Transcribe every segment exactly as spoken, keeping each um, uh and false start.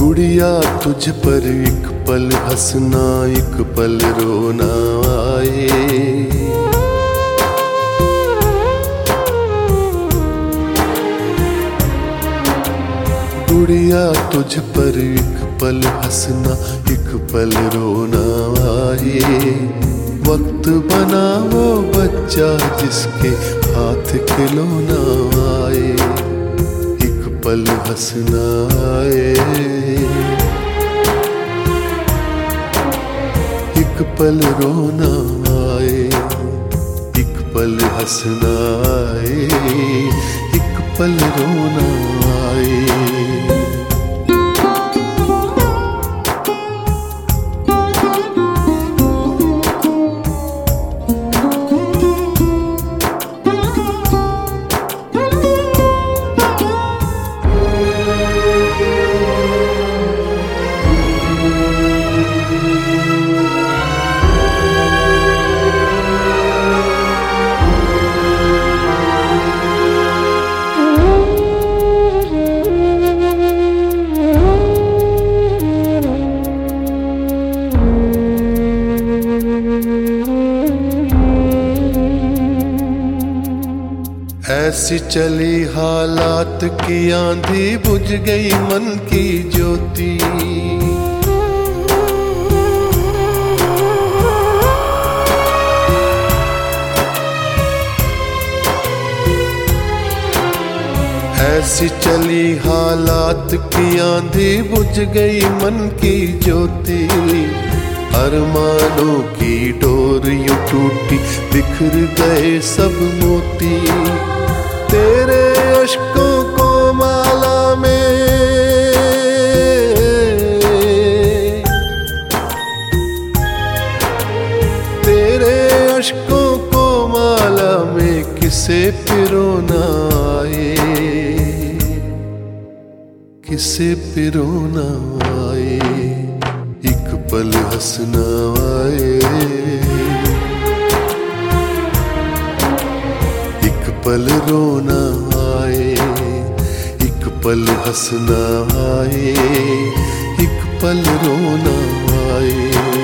गुड़िया तुझ पर एक पल हंसना एक पल रोना आए। गुड़िया तुझ पर एक पल हंसना एक पल रोना आए। वक्त बना वो बच्चा जिसके हाथ खिलौना आए। एक पल हंसना आए एक पल रोना आए। एक पल हंसना आए एक पल रोना आए। ऐसी चली हालात की आंधी बुझ गई मन की ज्योति। ऐसी चली हालात की आंधी बुझ गई मन की ज्योति। अरमानों की डोर यूं टूटी बिखर गए सब मोती। तेरे अश्कों को माला में तेरे अश्कों को माला में किसे पिरोना आए। किसे पिरोना आए। एक पल हंसना आए एक पल रोना आए। एक पल हंसना आए एक पल रोना आए।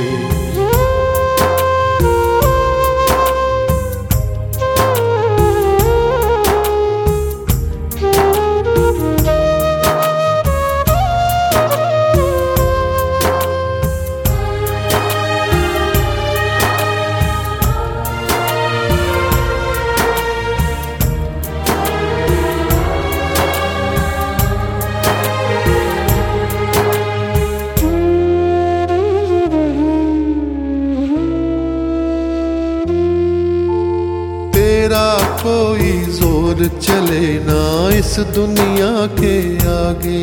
कोई जोर चले ना इस दुनिया के आगे।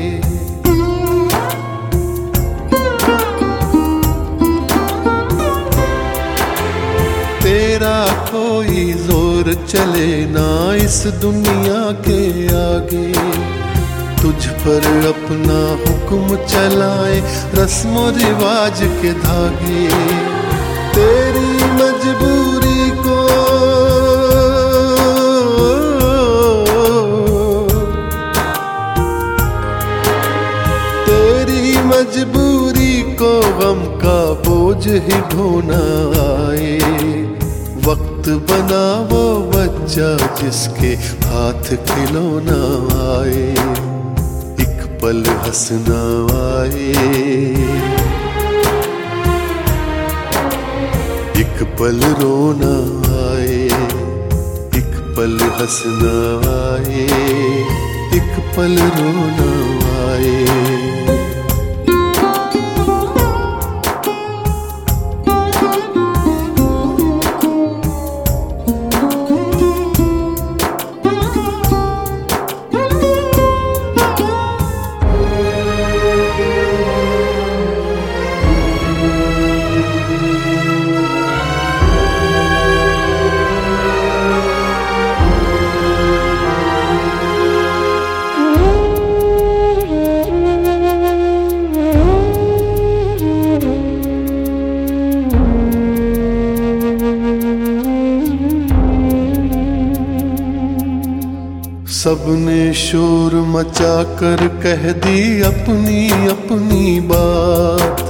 तेरा कोई जोर चले ना इस दुनिया के आगे। तुझ पर अपना हुक्म चलाए रस्म रिवाज के धागे। तेरी मजबूरी को मजबूरी को गम का बोझ ही ढोना आए। वक्त बना वो बच्चा जिसके हाथ खिलौना आए। एक पल हंसना आए एक पल रोना आए। एक पल हंसना आए एक पल रोना आए। सबने शोर मचा कर कह दी अपनी अपनी बात।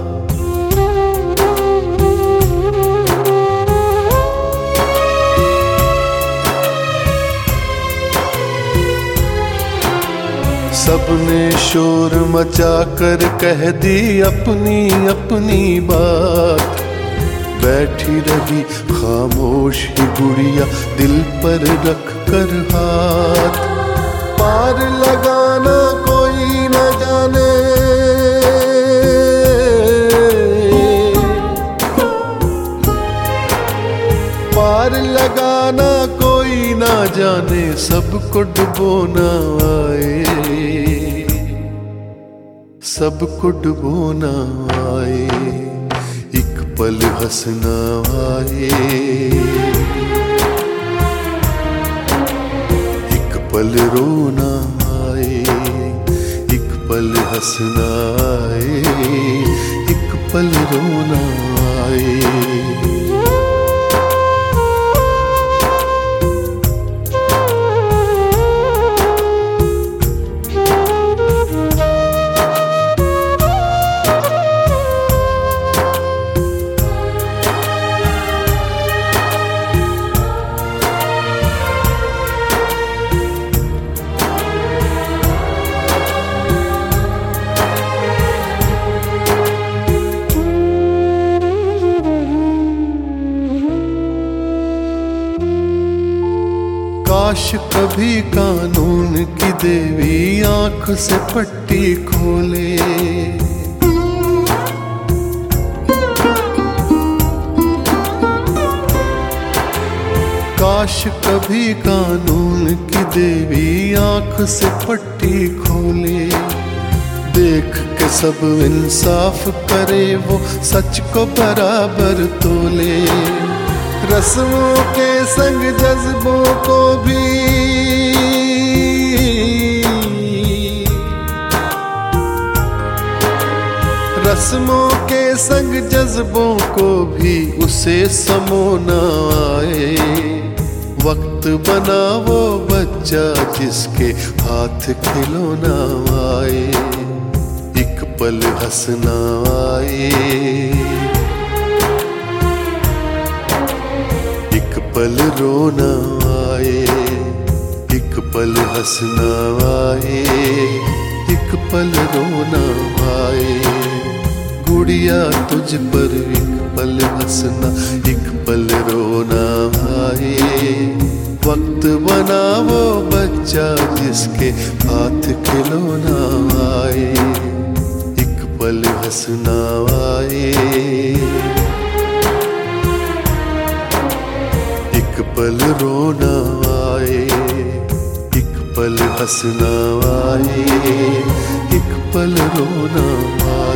सबने शोर मचा कर कह दी अपनी अपनी बात। बैठी रही खामोश ही गुड़िया दिल पर रख कर हाथ। पार लगाना कोई न जाने, पार लगाना कोई ना जाने, सबको डुबोना आए, सबको डुबोना आए। एक पल हंसना आए, एक पल रोना आए। एक पल हंसना आए, एक पल रोना आए। काश कभी कानून की देवी आंख से पट्टी खोले। काश कभी कानून की देवी आंख से पट्टी खोले। देख के सब इंसाफ करे, वो सच को बराबर तोले। रस्मों के संग जज्बों को भी, रस्मों के संग जज्बों को भी उसे समोना आए। वक्त बना वो बच्चा जिसके हाथ खिलौना आए। एक पल हंसना आए, एक पल रोना आए। एक पल हंसना आए, एक पल रोना आए। गुड़िया तुझ पर एक पल हंसना, एक पल रोना आए। वक्त बना वो बच्चा जिसके हाथ खिलौना आए। एक पल हंसना आए, एक पल रोना आए। एक पल हंसना आए, एक पल रोना आए।